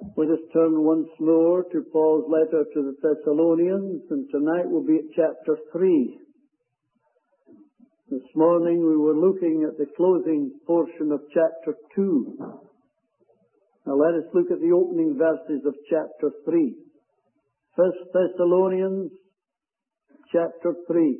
Let us turn once more to Paul's letter to the Thessalonians, and tonight we'll be at chapter 3. This morning we were looking at the closing portion of chapter 2. Now let us look at the opening verses of chapter 3. 1 Thessalonians chapter 3.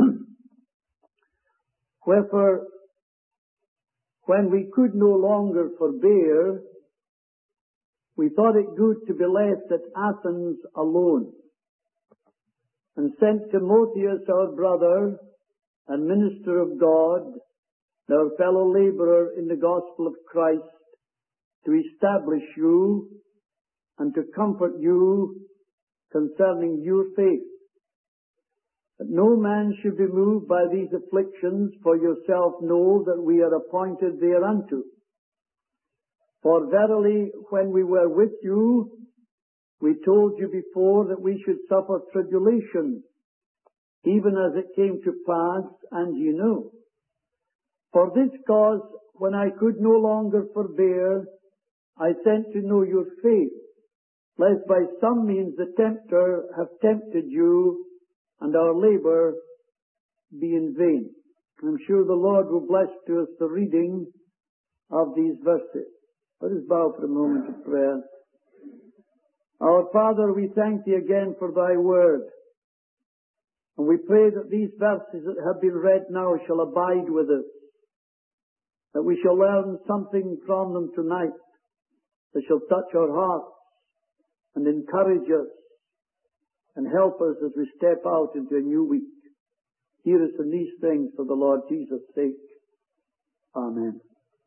Wherefore, when we could no longer forbear, we thought it good to be left at Athens alone, and sent Timotheus, our brother and minister of God, and our fellow laborer in the gospel of Christ, to establish you and to comfort you concerning your faith. That no man should be moved by these afflictions, for yourself know that we are appointed thereunto. For verily, when we were with you, we told you before that we should suffer tribulation, even as it came to pass, and ye know. For this cause, when I could no longer forbear, I sent to know your faith, lest by some means the tempter have tempted you, and our labor be in vain. I'm sure the Lord will bless to us the reading of these verses. Let us bow for a moment of prayer. Our Father, we thank Thee again for Thy word. And we pray that these verses that have been read now shall abide with us. That we shall learn something from them tonight that shall touch our hearts and encourage us and help us as we step out into a new week. Hear us in these things for the Lord Jesus' sake. Amen.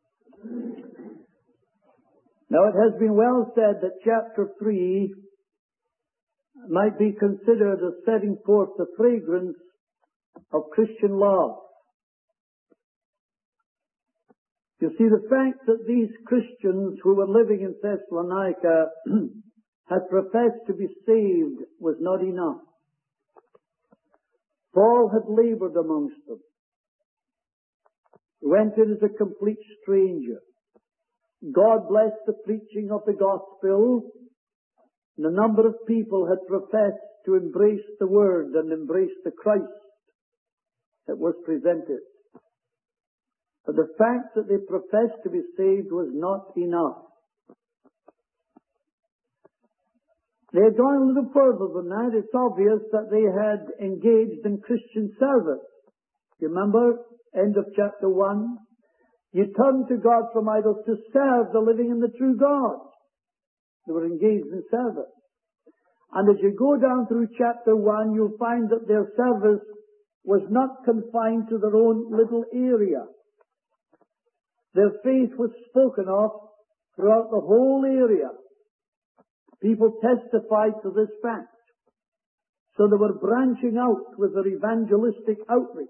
Now it has been well said that chapter 3 might be considered as setting forth the fragrance of Christian love. You see, the fact that these Christians who were living in Thessalonica had professed to be saved was not enough. Paul had labored amongst them. He went in as a complete stranger. God blessed the preaching of the gospel, and a number of people had professed to embrace the word and embrace the Christ that was presented. But the fact that they professed to be saved was not enough. They had gone a little further than that. It's obvious that they had engaged in Christian service. You remember, end of chapter 1? You turn to God from idols to serve the living and the true God. They were engaged in service. And as you go down through chapter 1, you'll find that their service was not confined to their own little area. Their faith was spoken of throughout the whole area. People testified to this fact. So they were branching out with their evangelistic outreach.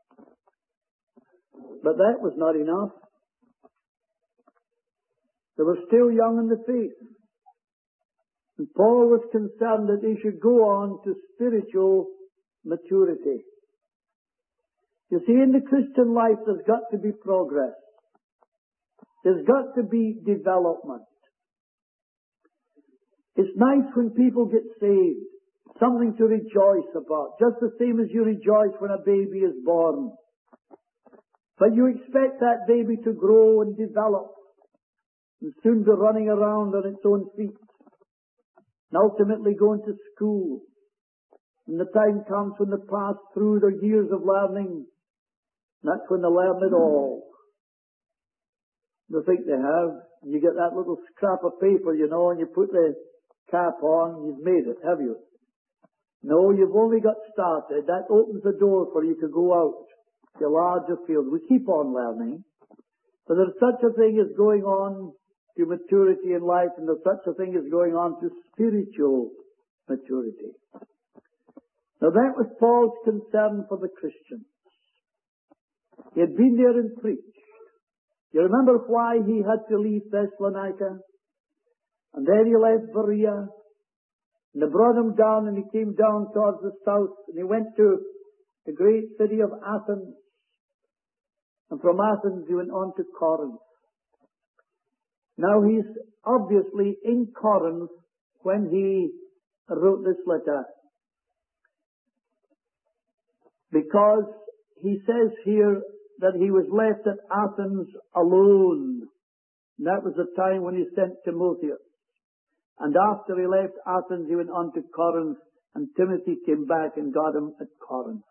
But that was not enough. They were still young in the faith. And Paul was concerned that they should go on to spiritual maturity. You see, in the Christian life, there's got to be progress. There's got to be development. It's nice when people get saved. Something to rejoice about. Just the same as you rejoice when a baby is born. But you expect that baby to grow and develop and soon be running around on its own feet and ultimately going to school. And the time comes when they pass through their years of learning. That's when they learn it all. They think they have. You get that little scrap of paper, and you put the cap on, you've made it, have you? No, you've only got started. That opens the door for you to go out to a larger field. We keep on learning. But there's such a thing as going on to maturity in life, and there's such a thing as going on to spiritual maturity. Now that was Paul's concern for the Christians. He had been there and preached. You remember why he had to leave Thessalonica? And then he left Berea, and they brought him down, and he came down towards the south, and he went to the great city of Athens. And from Athens he went on to Corinth. Now he's obviously in Corinth when he wrote this letter, because he says here that he was left at Athens alone. And that was the time when he sent Timotheus. And after he left Athens, he went on to Corinth, and Timothy came back and got him at Corinth.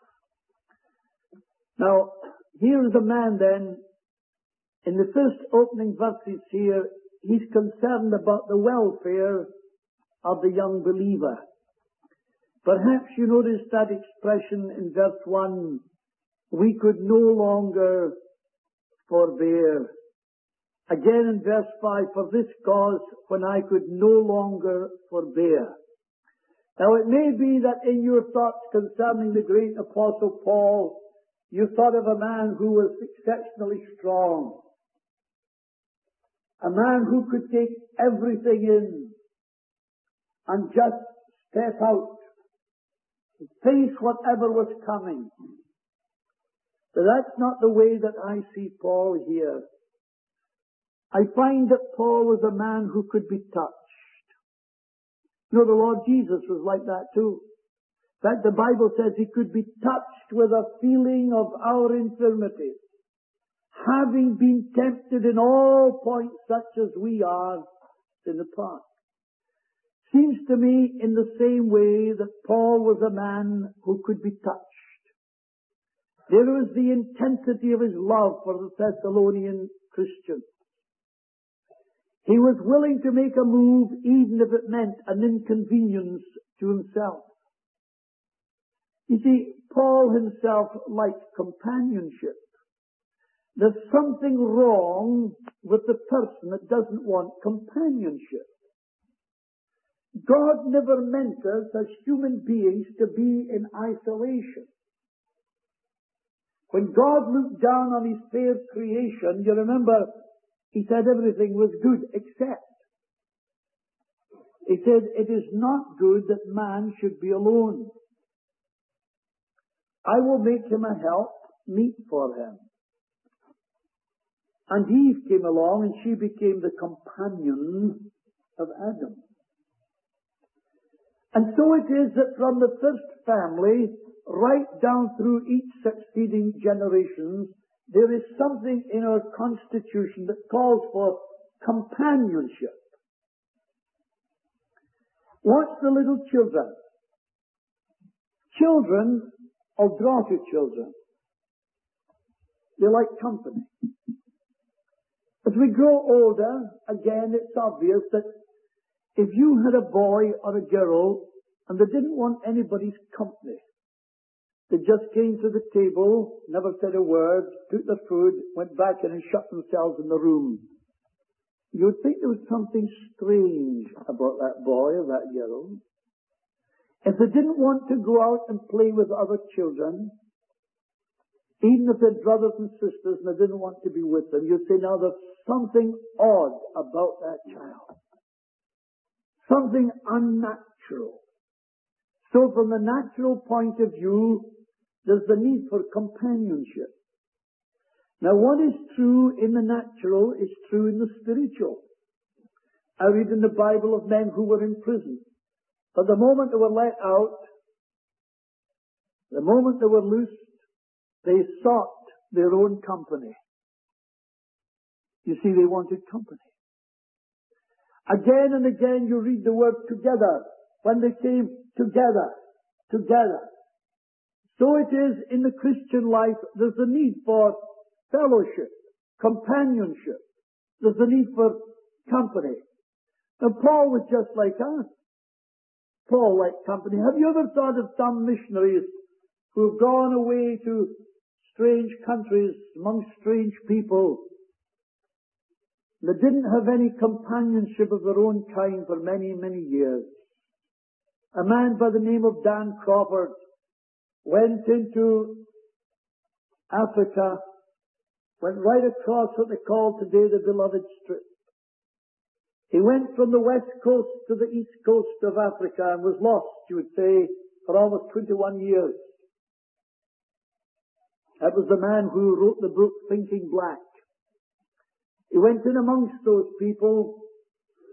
Now, here is a man then, in the first opening verses here, he's concerned about the welfare of the young believer. Perhaps you notice that expression in verse 1, we could no longer forbear. Again in verse 5, for this cause, when I could no longer forbear. Now it may be that in your thoughts concerning the great Apostle Paul, you thought of a man who was exceptionally strong. A man who could take everything in and just step out, face whatever was coming. But that's not the way that I see Paul here. I find that Paul was a man who could be touched. You know, the Lord Jesus was like that too. In fact, the Bible says he could be touched with a feeling of our infirmity, having been tempted in all points such as we are in the past. Seems to me in the same way that Paul was a man who could be touched. There was the intensity of his love for the Thessalonian Christians. He was willing to make a move even if it meant an inconvenience to himself. You see, Paul himself liked companionship. There's something wrong with the person that doesn't want companionship. God never meant us as human beings to be in isolation. When God looked down on his fair creation, you remember, he said everything was good except. He said, it is not good that man should be alone. I will make him a help meet for him. And Eve came along and she became the companion of Adam. And so it is that from the first family, right down through each succeeding generations, there is something in our constitution that calls for companionship. Watch the little children. Children, or daughter children, they like company. As we grow older, again, it's obvious that if you had a boy or a girl and they didn't want anybody's company, they just came to the table, never said a word, took their food, went back in and shut themselves in the room, you would think there was something strange about that boy or that girl. If they didn't want to go out and play with other children, even if they're brothers and sisters and they didn't want to be with them, you'd say, now there's something odd about that child. Something unnatural. So from the natural point of view, there's the need for companionship. Now what is true in the natural is true in the spiritual. I read in the Bible of men who were in prison. But the moment they were let out, the moment they were loosed, they sought their own company. You see, they wanted company. Again and again you read the word together. When they came together, together. So it is in the Christian life, there's a need for fellowship, companionship. There's a need for company. And Paul was just like us. Paul liked company. Have you ever thought of some missionaries who've gone away to strange countries among strange people? They didn't have any companionship of their own kind for many, many years. A man by the name of Dan Crawford went into Africa, went right across what they call today the Beloved Strip. He went from the west coast to the east coast of Africa and was lost, you would say, for almost 21 years. That was the man who wrote the book Thinking Black. He went in amongst those people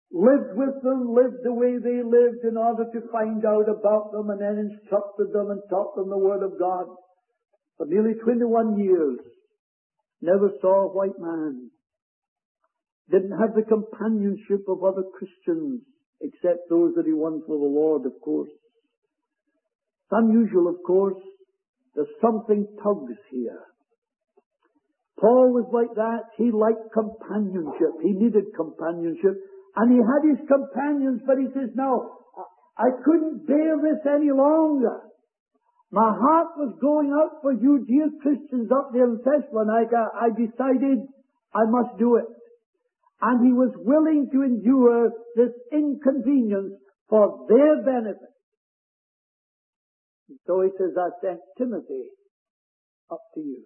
lived with them, lived the way they lived in order to find out about them, and then instructed them and taught them the Word of God. For nearly 21 years, never saw a white man. Didn't have the companionship of other Christians, except those that he won for the Lord, of course. It's unusual, of course. There's something tugs here. Paul was like that. He liked companionship. He needed companionship. And he had his companions, but he says, no, I couldn't bear this any longer. My heart was going out for you, dear Christians up there in Thessalonica. I decided I must do it. And he was willing to endure this inconvenience for their benefit. So he says, I sent Timothy up to you.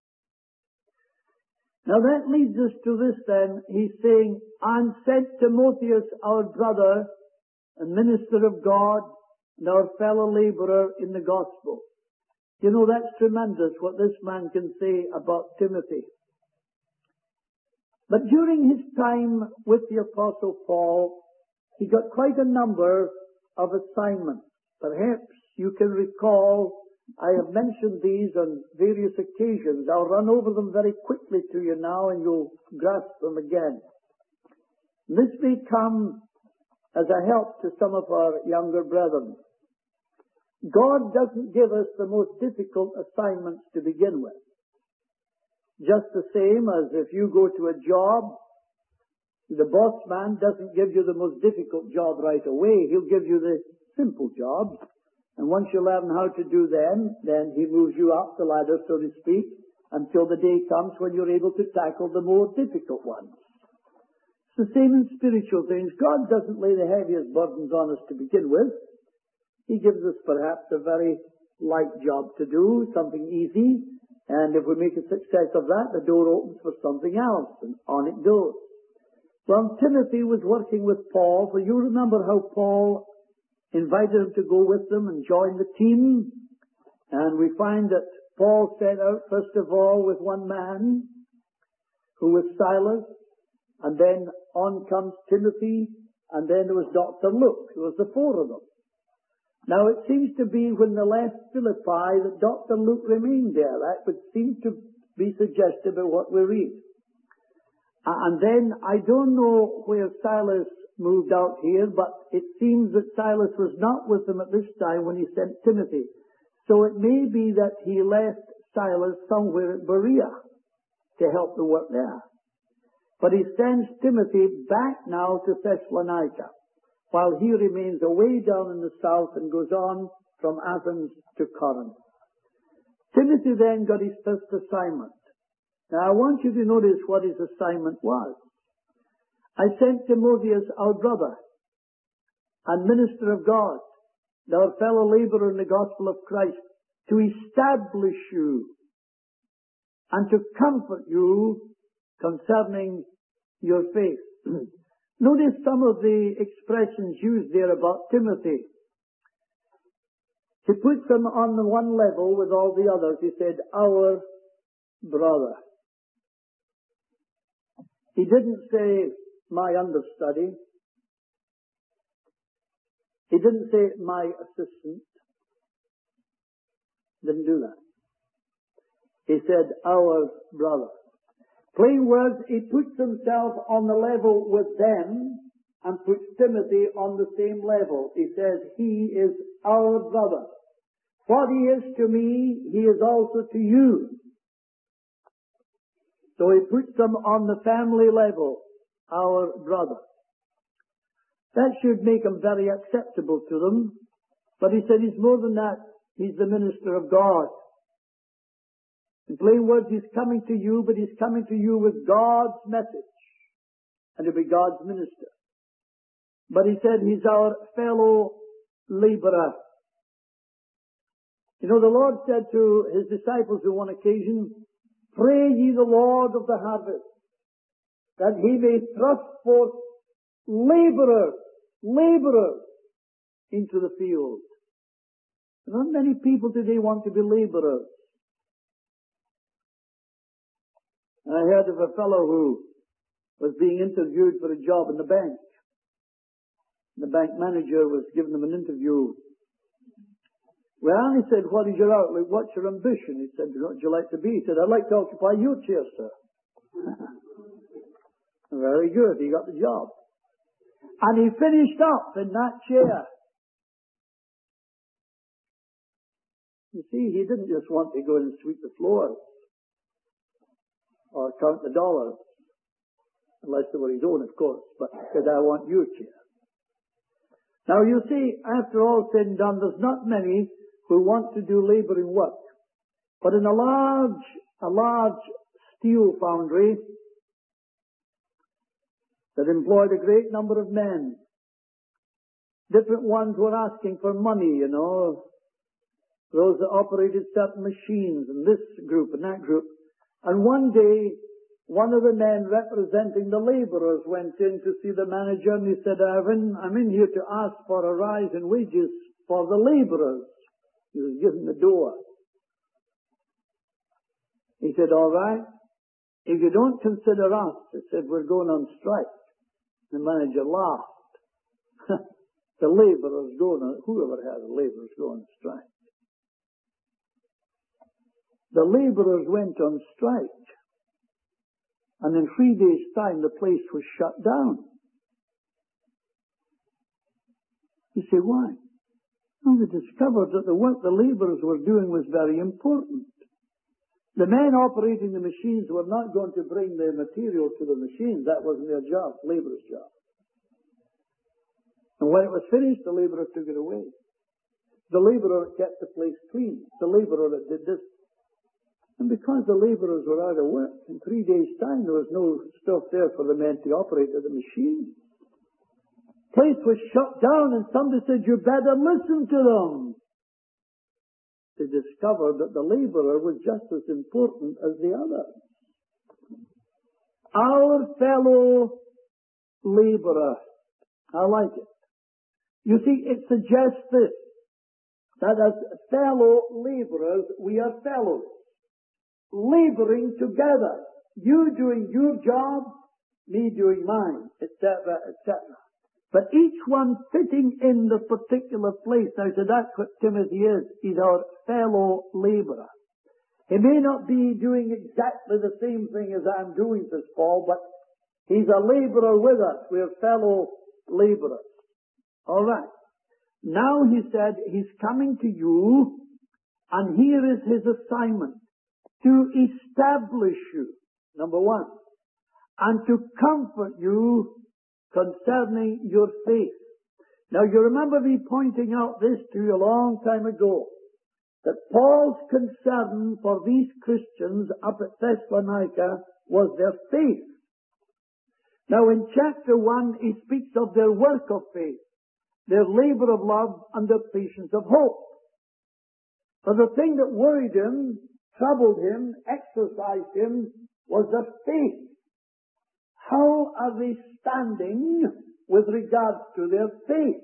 Now that leads us to this then. He's saying, and sent Timotheus, our brother, and minister of God, and our fellow laborer in the gospel. You know, that's tremendous what this man can say about Timothy. But during his time with the Apostle Paul, he got quite a number of assignments. Perhaps you can recall, I have mentioned these on various occasions. I'll run over them very quickly to you now and you'll grasp them again. This may come as a help to some of our younger brethren. God doesn't give us the most difficult assignments to begin with. Just the same as if you go to a job, the boss man doesn't give you the most difficult job right away. He'll give you the simple job. And once you learn how to do them, then he moves you up the ladder, so to speak, until the day comes when you're able to tackle the more difficult ones. It's the same in spiritual things. God doesn't lay the heaviest burdens on us to begin with. He gives us perhaps a very light job to do, something easy. And if we make a success of that, the door opens for something else, and on it goes. Well, Timothy was working with Paul, for you remember how Paul invited him to go with them and join the team. And we find that Paul set out, first of all, with one man, who was Silas, and then on comes Timothy, and then there was Dr. Luke. There was the four of them. Now, it seems to be when they left Philippi that Dr. Luke remained there. That would seem to be suggestive of what we read. And then, I don't know where Silas moved out here, but it seems that Silas was not with them at this time when he sent Timothy. So it may be that he left Silas somewhere at Berea to help the work there. But he sends Timothy back now to Thessalonica, while he remains away down in the south and goes on from Athens to Corinth. Timothy then got his first assignment. Now I want you to notice what his assignment was. I sent Timotheus, our brother, and minister of God, and our fellow laborer in the gospel of Christ, to establish you and to comfort you concerning your faith. Notice some of the expressions used there about Timothy. He puts them on the one level with all the others. He said, our brother. He didn't say, my understudy. He didn't say, my assistant. Didn't do that. He said, our brother. Plain words, he puts himself on the level with them and puts Timothy on the same level. He says, he is our brother. What he is to me, he is also to you. So he puts them on the family level, our brother. That should make him very acceptable to them. But he said he's more than that. He's the minister of God. In plain words, he's coming to you, but he's coming to you with God's message. And to be God's minister. But he said he's our fellow laborer. You know, the Lord said to his disciples on one occasion, pray ye the Lord of the harvest, that he may thrust forth laborers into the field. Not many people today want to be laborers. I heard of a fellow who was being interviewed for a job in the bank. The bank manager was giving them an interview. Well, he said, what is your outlook? What's your ambition? He said, what would you like to be? He said, I'd like to occupy your chair, sir. Very good. He got the job. And he finished up in that chair. You see, he didn't just want to go in and sweep the floors or count the dollars, unless they were his own, of course, but he said, I want your chair. Now, you see, after all said and done, there's not many who want to do labouring work. But in a large steel foundry that employed a great number of men, different ones were asking for money, you know, those that operated certain machines, and this group and that group. And one day, one of the men representing the labourers went in to see the manager, and he said, I'm in here to ask for a rise in wages for the labourers. He was given the door. He said, all right, if you don't consider us, he said, we're going on strike. The manager laughed. The labourers going on, whoever has labourers go on strike. The labourers went on strike. And in 3 days' time, the place was shut down. You say, why? Well, they discovered that the work the labourers were doing was very important. The men operating the machines were not going to bring the material to the machines. That wasn't their job, labourers' job. And when it was finished, the labourer took it away. The labourer kept the place clean. The labourer that did this. And because the labourers were out of work, in 3 days' time, there was no stuff there for the men to operate the machine. The place was shut down, and somebody said, you better listen to them. They discovered that the labourer was just as important as the other. Our fellow labourer. I like it. You see, it suggests this, that as fellow labourers, we are fellows, labouring together. You doing your job, me doing mine, etc., etc. But each one fitting in the particular place. Now, so that's what Timothy is. He's our fellow labourer. He may not be doing exactly the same thing as I'm doing, says Paul, but he's a labourer with us. We're fellow labourers. All right. Now he said he's coming to you, and here is his assignment: to establish you, number one, and to comfort you concerning your faith. Now you remember me pointing out this to you a long time ago, that Paul's concern for these Christians up at Thessalonica was their faith. Now in chapter 1 he speaks of their work of faith, their labour of love, and their patience of hope. But the thing that worried him, troubled him, exercised him, was their faith. How are they standing with regards to their faith?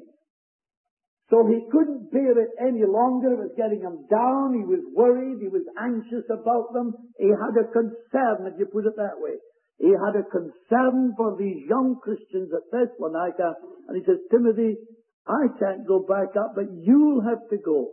So he couldn't bear it any longer. It was getting him down. He was worried. He was anxious about them. He had a concern, if you put it that way. He had a concern for these young Christians at Thessalonica. And he says, Timothy, I can't go back up, but you'll have to go.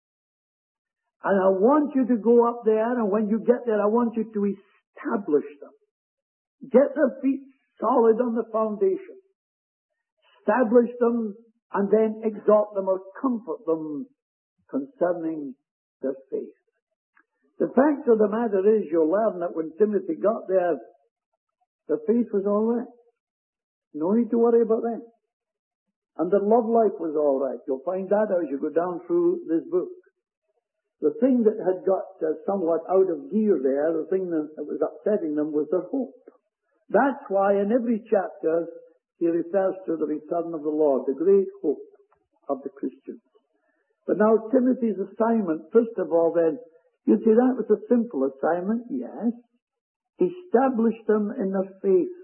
And I want you to go up there, and when you get there, I want you to establish them. Get their feet solid on the foundation. Establish them, and then exhort them or comfort them concerning their faith. The fact of the matter is, you'll learn that when Timothy got there, their faith was all right. No need to worry about that. And their love life was all right. You'll find that out as you go down through this book. The thing that had got somewhat out of gear there, the thing that was upsetting them, was their hope. That's why in every chapter he refers to the return of the Lord, the great hope of the Christians. But now Timothy's assignment, first of all then, you see that was a simple assignment, yes. Establish them in their faith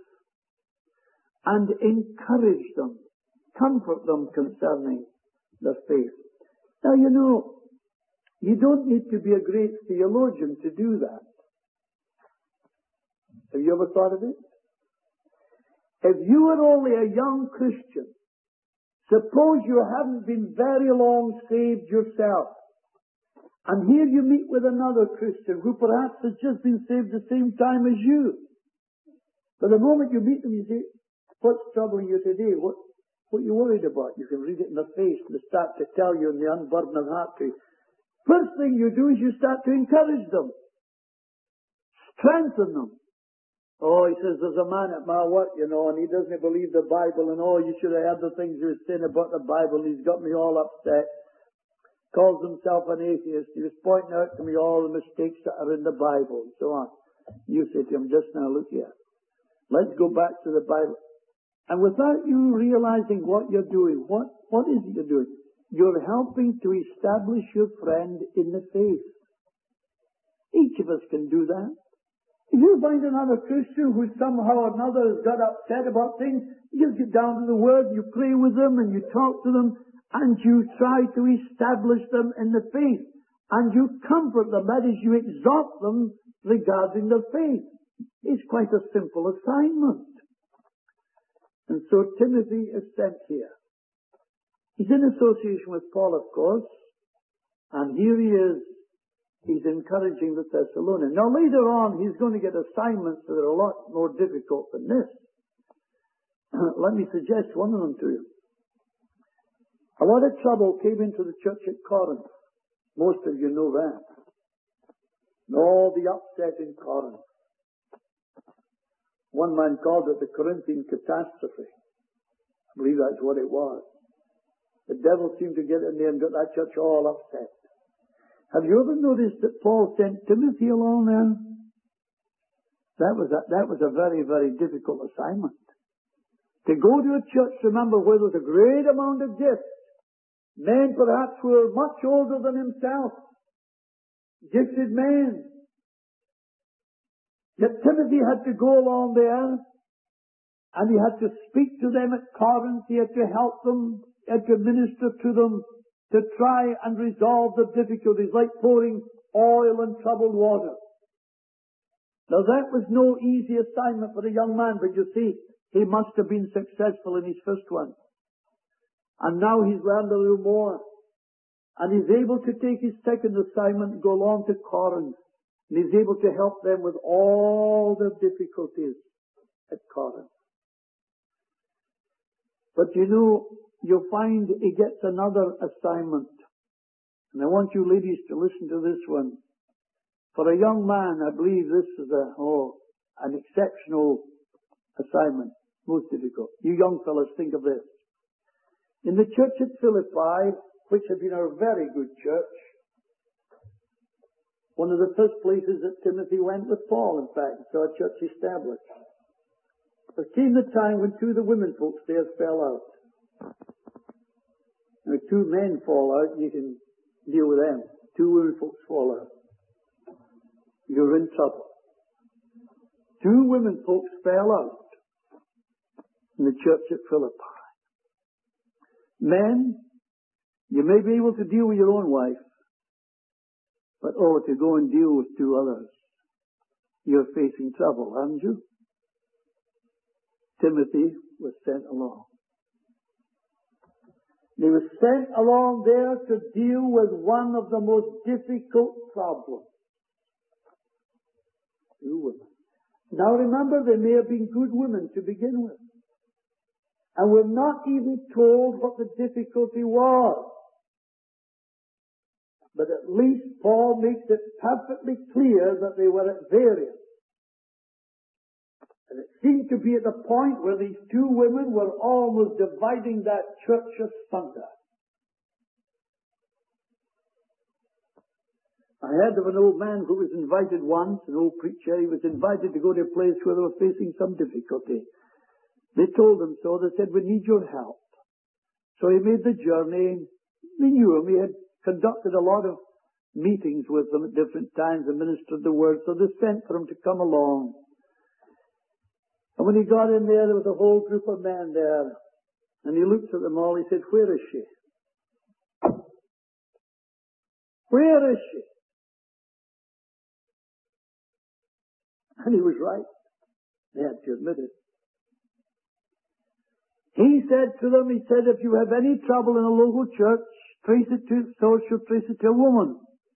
and encourage them, comfort them concerning their faith. Now you know, you don't need to be a great theologian to do that. Have you ever thought of it? If you were only a young Christian Suppose you haven't been very long saved yourself, and here you meet with another Christian who perhaps has just been saved the same time as you. But the moment you meet them, you say, what's troubling you today? What are you worried about? You can read it in their face, and they start to tell you in the unburden of heart to you. First thing you do is you start to encourage them. Strengthen them. Oh, he says, there's a man at my work, and he doesn't believe the Bible, and you should have heard the things he was saying about the Bible, and he's got me all upset. Calls himself an atheist. He was pointing out to me all the mistakes that are in the Bible, and so on. You say to him, just now, look here. Let's go back to the Bible. And without you realizing what you're doing, what is it you're doing? You're helping to establish your friend in the faith. Each of us can do that. If you find another Christian who somehow or another has got upset about things, you get down to the Word, you pray with them, and you talk to them, and you try to establish them in the faith. And you comfort them, that is, you exhort them regarding their faith. It's quite a simple assignment. And so Timothy is sent here. He's in association with Paul, of course, and here he is. He's encouraging the Thessalonians. Now later on, he's going to get assignments that are a lot more difficult than this. Let me suggest one of them to you. A lot of trouble came into the church at Corinth. Most of you know that. And all the upset in Corinth. One man called it the Corinthian catastrophe. I believe that's what it was. The devil seemed to get in there and got that church all upset. Have you ever noticed that Paul sent Timothy along then? That was a very, very difficult assignment. To go to a church, remember, where there was a great amount of gifts. Men perhaps who were much older than himself. Gifted men. Yet Timothy had to go along there, and he had to speak to them at Corinth. He had to help them, he had to minister to them, to try and resolve the difficulties, like pouring oil on troubled water. Now that was no easy assignment for a young man, but you see, he must have been successful in his first one. And now he's learned a little more. And he's able to take his second assignment and go along to Corinth. And he's able to help them with all their difficulties at Corinth. But you'll find he gets another assignment. And I want you ladies to listen to this one. For a young man, I believe this is an exceptional assignment. Most difficult. You young fellas, think of this. In the church at Philippi, which had been a very good church, one of the first places that Timothy went with Paul, in fact, saw a church established. There came the time when two of the women folks there fell out. Now, two men fall out, you can deal with them. Two women folks fall out. You're in trouble. Two women folks fell out in the church at Philippi. Men, you may be able to deal with your own wife, but to go and deal with two others, you're facing trouble, haven't you? Timothy was sent along. He was sent along there to deal with one of the most difficult problems. Two women. Now remember, they may have been good women to begin with. And we're not even told what the difficulty was. But at least Paul makes it perfectly clear that they were at variance. And it seemed to be at the point where these two women were almost dividing that church asunder. I heard of an old man who was invited once, an old preacher. He was invited to go to a place where they were facing some difficulty. They told him so. They said, we need your help. So he made the journey. They knew him. He had conducted a lot of meetings with them at different times and ministered the word. So they sent for him to come along. And when he got in there was a whole group of men there. And he looked at them all. He said, where is she? Where is she? And he was right. They had to admit it. He said to them, he said, if you have any trouble in a local church, trace it to its source, you'll trace it to a woman.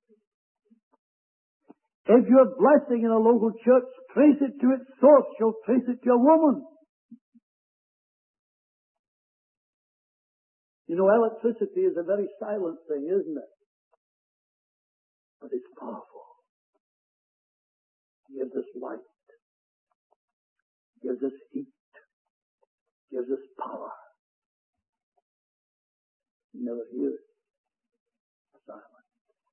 If you have blessing in a local church, trace it to its source, you'll trace it to a woman. You know, electricity is a very silent thing, isn't it? But it's powerful. It gives us light. It gives us heat. It gives us power. You never hear it. Silent.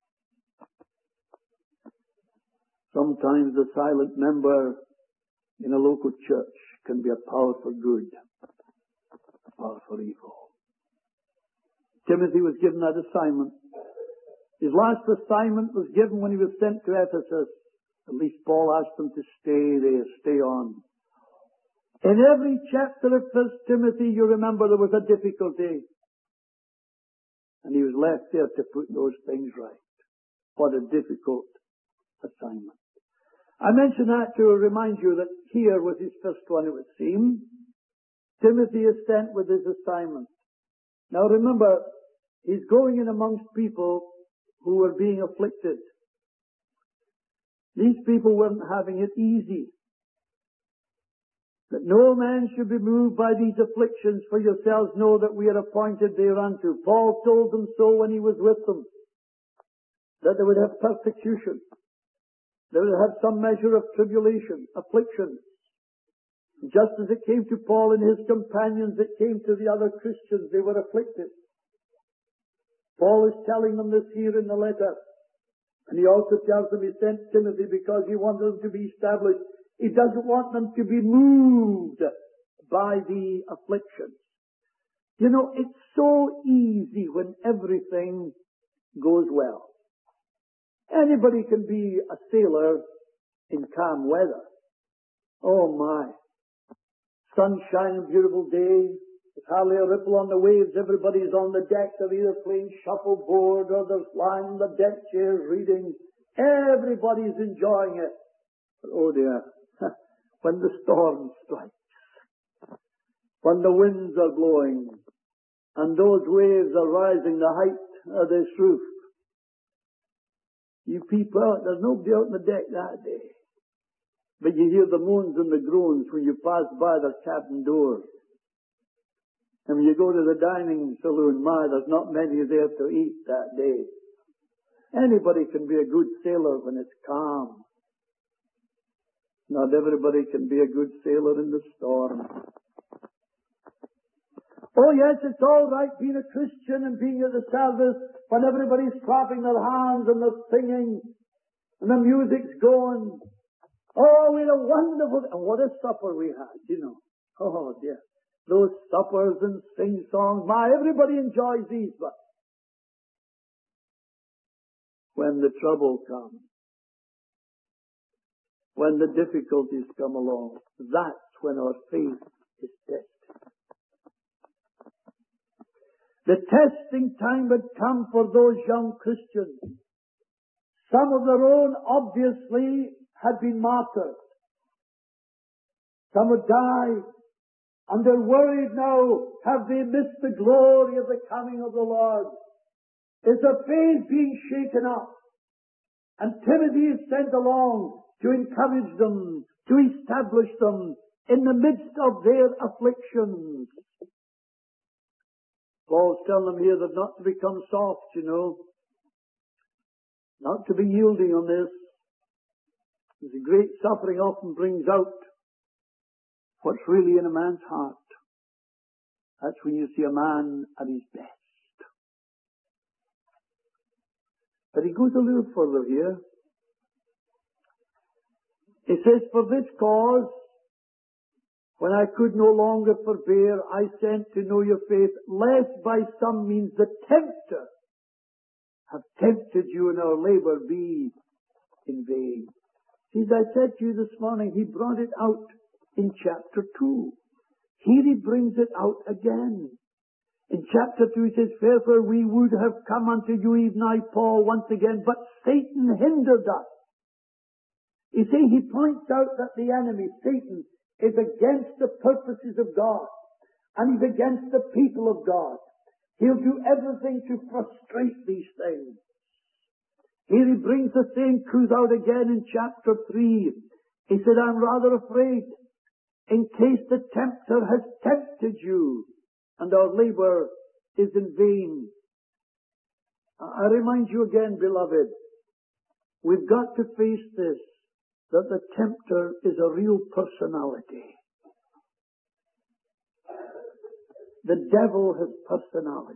Sometimes the silent member in a local church can be a power for good, a power for evil. Timothy was given that assignment. His last assignment was given when he was sent to Ephesus. At least Paul asked him to stay there, stay on. In every chapter of 1 Timothy, you remember there was a difficulty. And he was left there to put those things right. What a difficult assignment. I mention that to remind you that here was his first one, it would seem. Timothy is sent with his assignment. Now remember, he's going in amongst people who were being afflicted. These people weren't having it easy. That no man should be moved by these afflictions, for yourselves know that we are appointed thereunto. Paul told them so when he was with them, that they would have persecution. They would have some measure of tribulation, affliction. Just as it came to Paul and his companions, it came to the other Christians. They were afflicted. Paul is telling them this here in the letter. And he also tells them he sent Timothy because he wanted them to be established. He doesn't want them to be moved by the afflictions. You know, it's so easy when everything goes well. Anybody can be a sailor in calm weather. Oh my. Sunshine, beautiful day. There's hardly a ripple on the waves. Everybody's on the deck. They're either playing shuffleboard or they're lying on the deck chairs reading. Everybody's enjoying it. But oh dear, when the storm strikes, when the winds are blowing, and those waves are rising the height of this roof, you peep out, there's nobody out on the deck that day. But you hear the moans and the groans when you pass by their cabin doors. And when you go to the dining saloon, my, there's not many there to eat that day. Anybody can be a good sailor when it's calm. Not everybody can be a good sailor in the storm. Oh yes, it's all right being a Christian and being at the service when everybody's clapping their hands and they're singing and the music's going. Oh, we had a wonderful, and what a supper we had, you know. Oh dear. Those suppers and sing-songs, my, everybody enjoys these, but when the trouble comes, when the difficulties come along, that's when our faith is tested. The testing time had come for those young Christians. Some of their own, obviously, had been martyred. Some had died. And they're worried now, have they missed the glory of the coming of the Lord? Is their faith being shaken up? And Timothy is sent along to encourage them, to establish them in the midst of their afflictions. Paul's telling them here that not to become soft, you know. Not to be yielding on this. Because the great suffering often brings out what's really in a man's heart. That's when you see a man at his best. But he goes a little further here. He says, for this cause, when I could no longer forbear, I sent to know your faith, lest by some means the tempter have tempted you and our labor be in vain. As I said to you this morning, he brought it out in chapter 2. Here he brings it out again. In chapter 2 he says, therefore we would have come unto you, even I, Paul, once again, but Satan hindered us. You see, he points out that the enemy, Satan, is against the purposes of God. and he's against the people of God. He'll do everything to frustrate these things. Here he brings the same truth out again in chapter 3. He said, I'm rather afraid, in case the tempter has tempted you, and our labor is in vain. I remind you again, beloved, we've got to face this, that the tempter is a real personality. The devil has personality.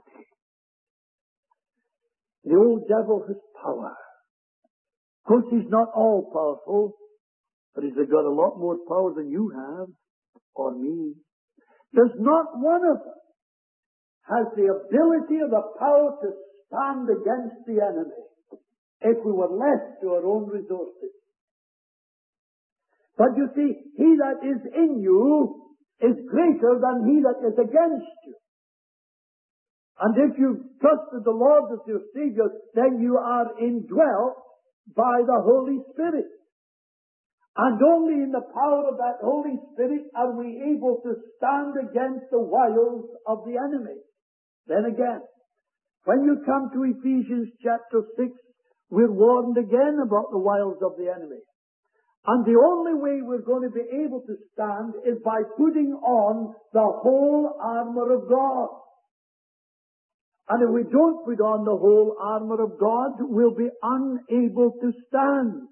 The old devil has power. Of course, he's not all powerful, but he's got a lot more power than you have, or me. There's not one of us has the ability or the power to stand against the enemy if we were left to our own resources. But you see, he that is in you is greater than he that is against you. And if you've trusted the Lord as your Savior, then you are indwelt by the Holy Spirit. And only in the power of that Holy Spirit are we able to stand against the wiles of the enemy. Then again, when you come to Ephesians chapter 6, we're warned again about the wiles of the enemy. And the only way we're going to be able to stand is by putting on the whole armor of God. And if we don't put on the whole armor of God, we'll be unable to stand.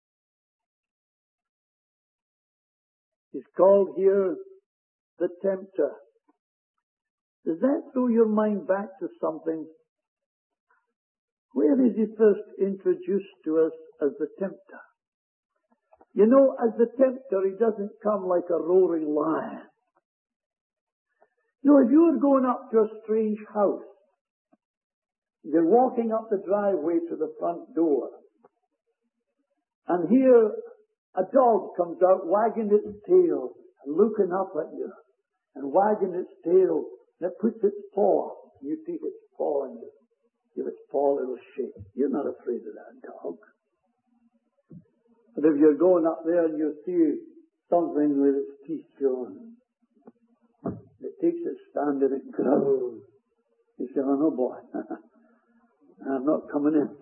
He's called here the tempter. Does that throw your mind back to something? Where is he first introduced to us as the tempter? You know, as the tempter, he doesn't come like a roaring lion. You know, if you were going up to a strange house, you're walking up the driveway to the front door, and here a dog comes out wagging its tail and looking up at you and wagging its tail, and it puts its paw. You take its paw and you give its paw a little shake. You're not afraid of that dog. But if you're going up there and you see something with its teeth showing, it takes its stand and it growls. You say, oh no boy, I'm not coming in.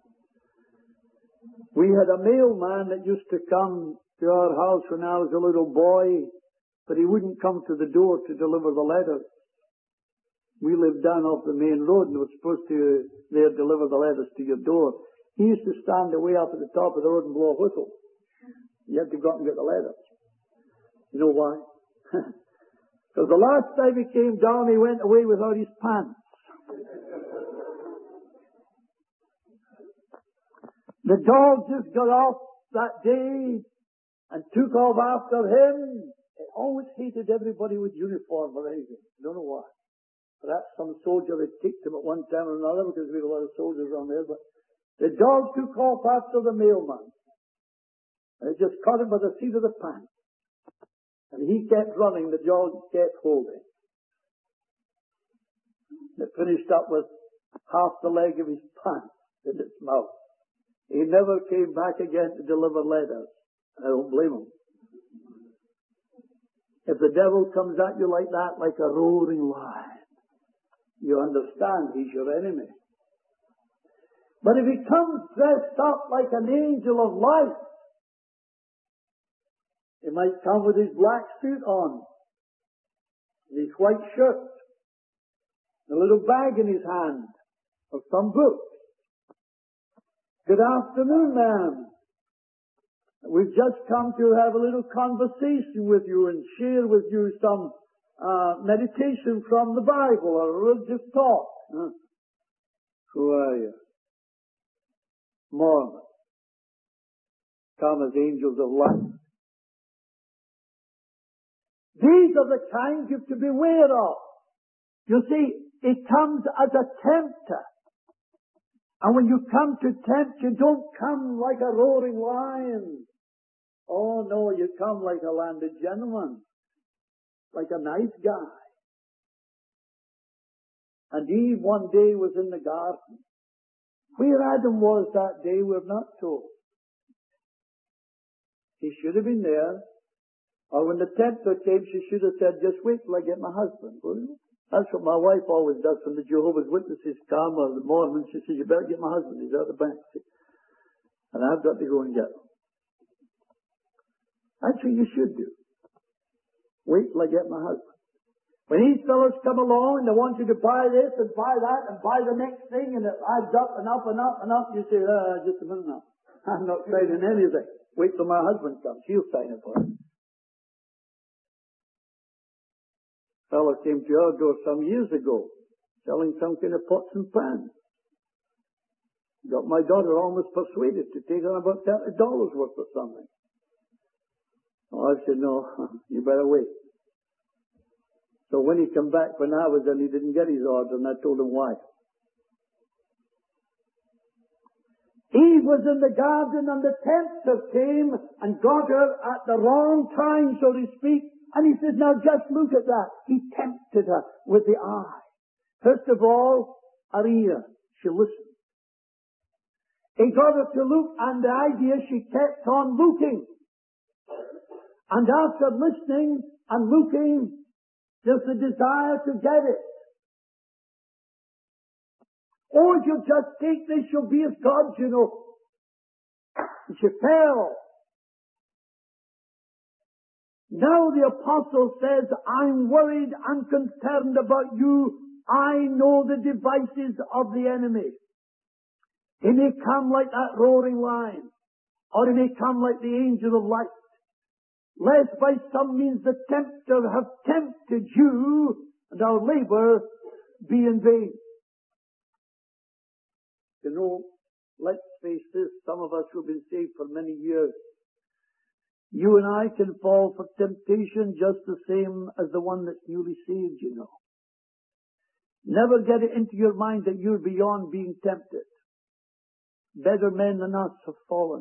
We had a mailman that used to come to our house when I was a little boy, but he wouldn't come to the door to deliver the letters. We lived down off the main road and was supposed to there deliver the letters to your door. He used to stand away up at the top of the road and blow a whistle. You had to go up and get the letters. You know why? Because the last time he came down, he went away without his pants. The dog just got off that day and took off after him. He always hated everybody with uniform or anything. I don't know why. Perhaps some soldier had kicked him at one time or another because we had a lot of soldiers around there. But the dog took off after the mailman. And it just caught him by the seat of the pants. And he kept running, the dog kept holding. It finished up with half the leg of his pants in its mouth. He never came back again to deliver letters. I don't blame him. If the devil comes at you like that, like a roaring lion, you understand he's your enemy. But if he comes dressed up like an angel of light, he might come with his black suit on, his white shirt, a little bag in his hand, or some book. Good afternoon, ma'am. We've just come to have a little conversation with you and share with you some meditation from the Bible or a religious talk. Who are you? Mormon. Come as angels of light. These are the kinds you've to beware of. You see, it comes as a tempter. And when you come to tempt, you don't come like a roaring lion. Oh no, you come like a landed gentleman. Like a nice guy. And Eve one day was in the garden. Where Adam was that day, we're not told. He should have been there. Or when the tempter came, she should have said, just wait till I get my husband, will you? That's what my wife always does when the Jehovah's Witnesses come or the Mormons. She says, you better get my husband. He's out the back. And I've got to go and get him. That's what you should do. Wait till I get my husband. When these fellows come along and they want you to buy this and buy that and buy the next thing and it adds up and up and up and up, you say, just a minute now. I'm not signing anything. Wait till my husband comes. He'll sign it for me. A fellow came to our door some years ago selling some kind of pots and pans. Got my daughter almost persuaded to take on about $30 worth of something. Oh, I said, no, you better wait. So when he come back when I was in, he didn't get his order, and I told him why. Eve was in the garden, and the tempter came and got her at the wrong time, so to speak. And he says, now just look at that. He tempted her with the eye. First of all, her ear. She listened. He got her to look, and the idea, she kept on looking. And after listening and looking, there's a desire to get it. Oh, if you just take this, you'll be as God, you know. And she fell. Now the apostle says, I'm worried and concerned about you. I know the devices of the enemy. He may come like that roaring lion, or he may come like the angel of light. Lest by some means the tempter have tempted you, and our labor be in vain. You know, let's face this, some of us who've been saved for many years, you and I can fall for temptation just the same as the one that's newly saved, you know. Never get it into your mind that you're beyond being tempted. Better men than us have fallen.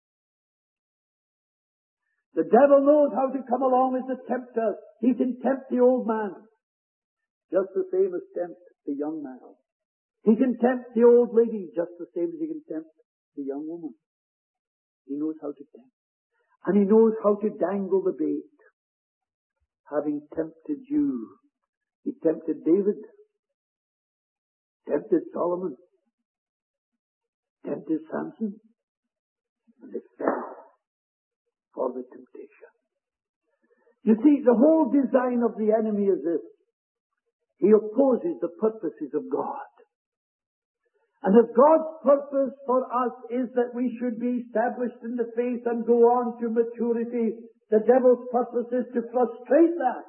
The devil knows how to come along as a tempter. He can tempt the old man, just the same as tempt the young man. He can tempt the old lady, just the same as he can tempt the young woman. He knows how to tempt. And he knows how to dangle the bait. Having tempted you, he tempted David, tempted Solomon, tempted Samson, and they fell for the temptation. You see, the whole design of the enemy is this. He opposes the purposes of God. And if God's purpose for us is that we should be established in the faith and go on to maturity, the devil's purpose is to frustrate that.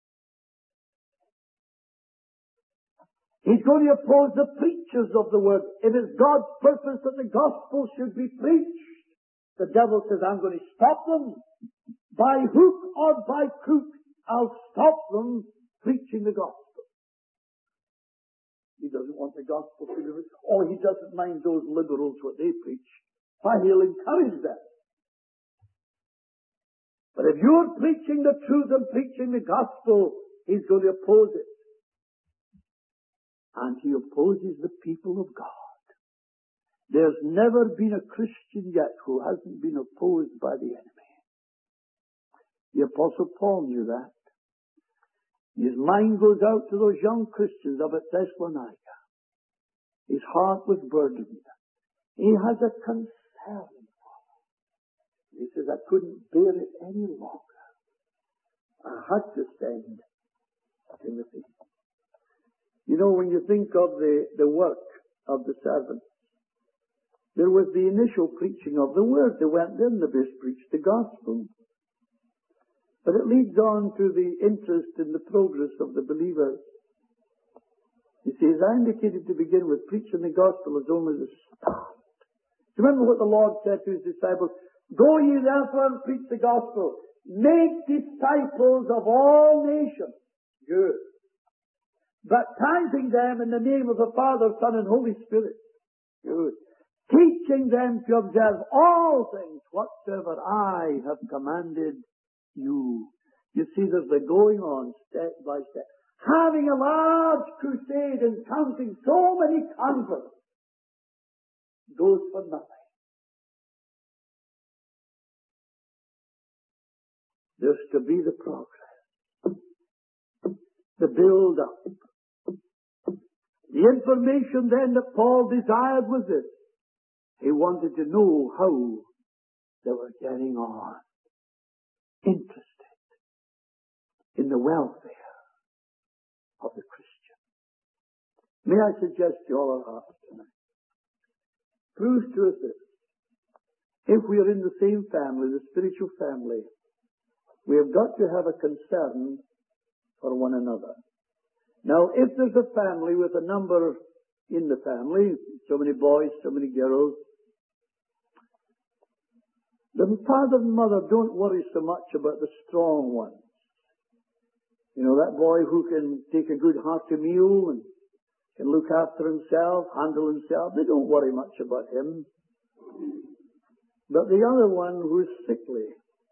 He's going to oppose the preachers of the word. It is God's purpose that the gospel should be preached. The devil says, I'm going to stop them. By hook or by crook, I'll stop them preaching the gospel. He doesn't want the gospel to be preached. Or he doesn't mind those liberals what they preach. Why, he'll encourage them. But if you're preaching the truth and preaching the gospel, he's going to oppose it. And he opposes the people of God. There's never been a Christian yet who hasn't been opposed by the enemy. The Apostle Paul knew that. His mind goes out to those young Christians up at Thessalonica. His heart was burdened. He has a concern for them. He says, I couldn't bear it any longer. I had to send Timothy. You know, when you think of the work of the servants, there was the initial preaching of the word. They went there and they preached the gospel. But it leads on to the interest in the progress of the believers. You see, as I indicated to begin with, preaching the gospel is only the start. Remember what the Lord said to his disciples? Go ye therefore and preach the gospel. Make disciples of all nations. Good. Baptizing them in the name of the Father, Son, and Holy Spirit. Good. Teaching them to observe all things whatsoever I have commanded you. You see, there's the going on step by step. Having a large crusade and counting so many converts goes for nothing. There's to be the progress, the build-up. The information then that Paul desired was this. He wanted to know how they were getting on. Interested in the welfare of the Christian. May I suggest to all our hearts tonight, proves to us this. If we are in the same family, the spiritual family, we have got to have a concern for one another. Now, if there's a family with a number in the family, so many boys, so many girls, the father and mother don't worry so much about the strong ones. You know, that boy who can take a good hearty meal and can look after himself, handle himself, they don't worry much about him. But the other one who's sickly,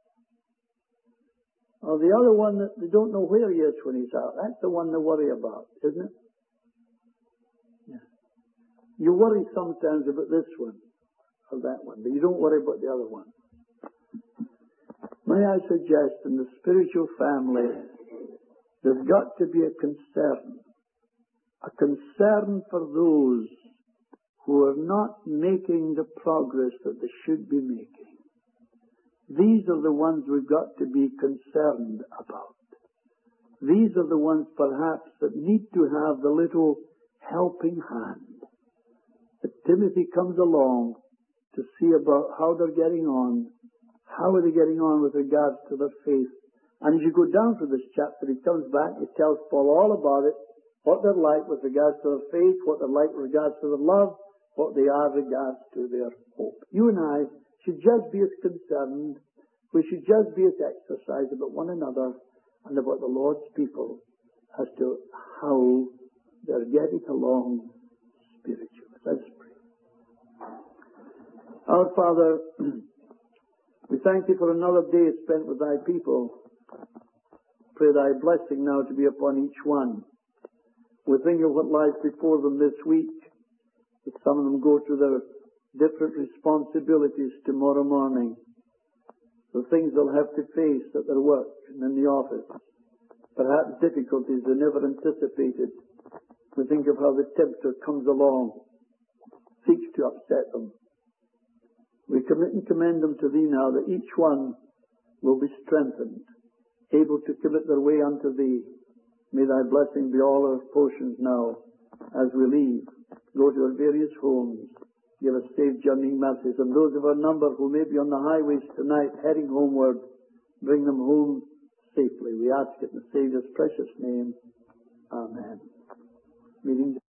or the other one that they don't know where he is when he's out, that's the one they worry about, isn't it? Yeah. You worry sometimes about this one or that one, but you don't worry about the other one. May I suggest in the spiritual family, there's got to be a concern for those who are not making the progress that they should be making. These are the ones we've got to be concerned about. These are the ones perhaps that need to have the little helping hand. That Timothy comes along to see about how they're getting on. How are they getting on with regards to their faith? And as you go down through this chapter, he comes back, he tells Paul all about it, what they're like with regards to their faith, what they're like with regards to their love, what they are with regards to their hope. You and I should just be as concerned, we should just be as exercised about one another and about the Lord's people as to how they're getting along spiritually. Let's pray. Our Father, we thank Thee for another day spent with Thy people. Pray Thy blessing now to be upon each one. We think of what lies before them this week, that some of them go to their different responsibilities tomorrow morning, the things they'll have to face at their work and in the office, perhaps difficulties they never anticipated. We think of how the tempter comes along, seeks to upset them. We commit and commend them to Thee now, that each one will be strengthened, able to commit their way unto Thee. May Thy blessing be all our portions now as we leave. Go to our various homes. Give us safe journeying mercies. And those of our number who may be on the highways tonight heading homeward, bring them home safely. We ask it in the Saviour's precious name. Amen. Meeting